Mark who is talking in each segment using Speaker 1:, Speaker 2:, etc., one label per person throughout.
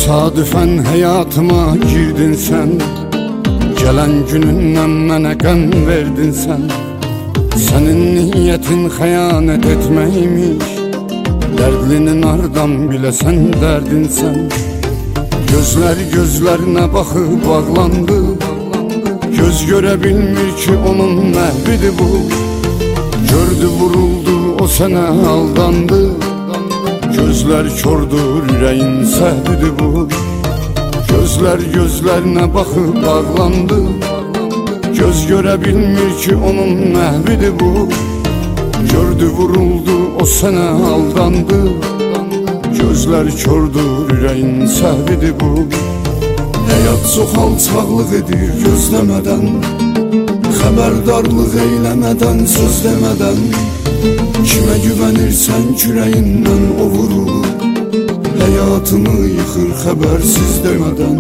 Speaker 1: Tesadüfen hayatıma girdin sen, gelen gününden mənə qəm verdin sen. Senin niyetin xəyanət etməkmiş, dərdlinin ardan bilesen dərdin sen. Gözler gözlerine baxıb bağlandı, göz göre bilmir ki onun məhvidir bu. Gördü vuruldu o sana aldandı, gözler kordur yüreğin səhvidir bu. Gözler gözlerine baxıb bağlandı, göz göre bilmir ki onun məhvidir bu. Gördü vuruldu o sana aldandı, gözler kordur yüreğin səhvidir bu. Həyat çox alçaqlıq edir gözləmədən, xəbərdarlıq eyləmədən, söz demədən. Kimə güvənirsən küreğindən o vurur, həyatını yıxır xəbərsiz demədən.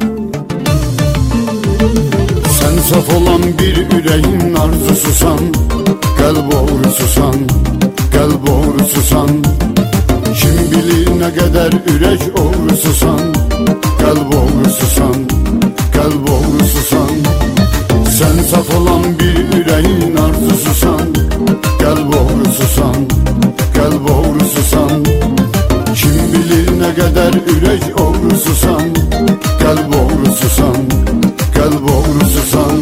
Speaker 1: Sən saf olan bir ürəyin arzususan, qəlb oğrususan, qəlb oğrususan. Kim bilir ne kadar ürək oğrususan, qəlb oğrususan, qəlb oğrususan. Sən saf olan bir ürəyin arzususan, qəlb oğrususan, qəlb oğrususan. Kim bilir ne kadar ürək oğrususan, qəlb oğrususan, qəlb oğrususan.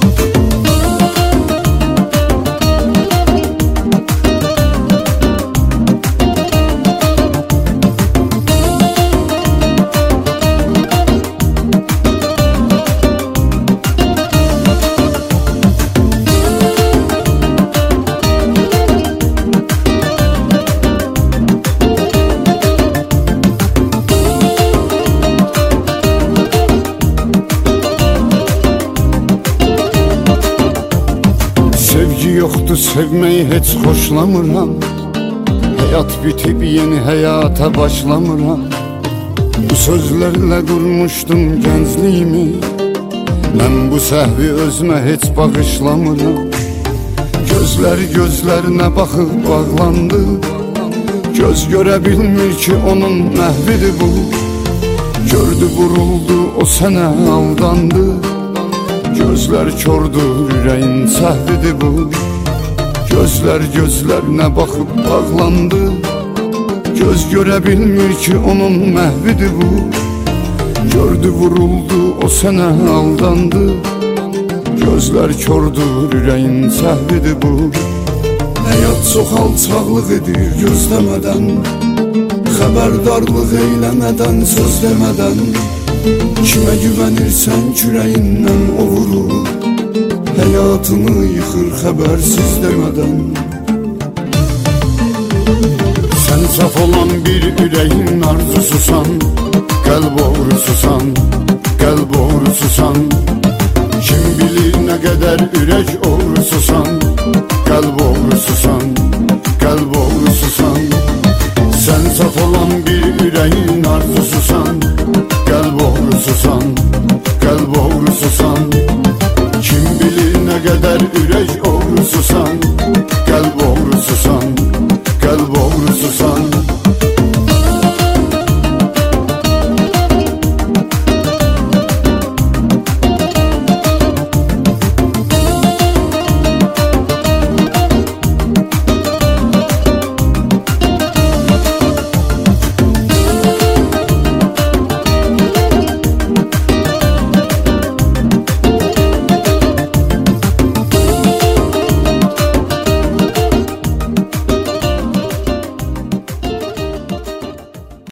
Speaker 1: Sevgi yoktu, sevmeyi hiç hoşlamıram. Hayat bitip yeni hayata başlamıram. Bu sözlerle kurmuştum gençliğimi, ben bu səhvi özüme hiç bağışlamıram. Gözler gözlerine bakıp bağlandı, göz göre bilmir ki onun məhvidir bu. Gördü vuruldu o sana aldandı, gözler kordur yüreğin səhvidir bu. Gözler gözlerine bakıp bağlandı, göz göre bilmir ki onun məhvidir bu. Gördü vuruldu o sana aldandı, gözler kordur yüreğin səhvidir bu. Həyat çox alçaqlıq edir gözləmədən, xəbərdarlıq eyləmədən, söz demədən. Kimə güvənirsən küreğindən o vurur, həyatını yıxır xəbərsiz demədən. Sən saf olan bir ürəyin arzususan, qəlb oğrususan, qəlb oğrususan. Kim bilir ne kadar ürək oğrususan, qəlb oğrususan, qəlb oğrususan. Sən saf olan bir ürəyin arzususan, qəlb oğrususan, qəlb oğrususan. Kim bilir ne kadar ürək oğrususan,